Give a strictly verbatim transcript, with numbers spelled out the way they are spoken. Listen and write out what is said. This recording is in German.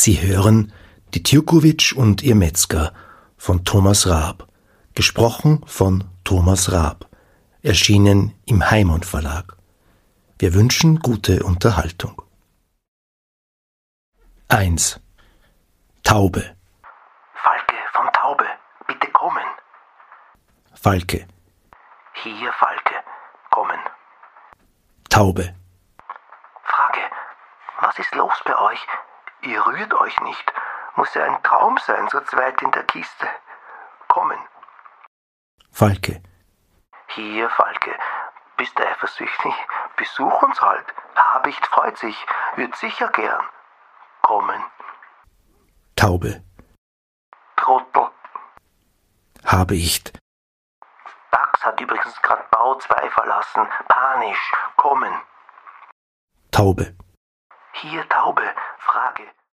Sie hören Die Tjurkovic und ihr Metzger von Thomas Raab, gesprochen von Thomas Raab, erschienen im Heimon Verlag. Wir wünschen gute Unterhaltung. eins. Taube. Falke von Taube, bitte kommen. Falke. Hier, Falke, kommen. Taube. Frage, was ist los bei euch? Ihr rührt euch nicht. Muss ja ein Traum sein, so zweit in der Kiste. Kommen. Falke. Hier, Falke, bist du eifersüchtig? Besuch uns halt. Habicht freut sich, würd sicher gern. Kommen. Taube. Trottel. Habicht. Dax hat übrigens grad Bau zwei verlassen. Panisch. Kommen. Taube. Hier, Taube. Frage,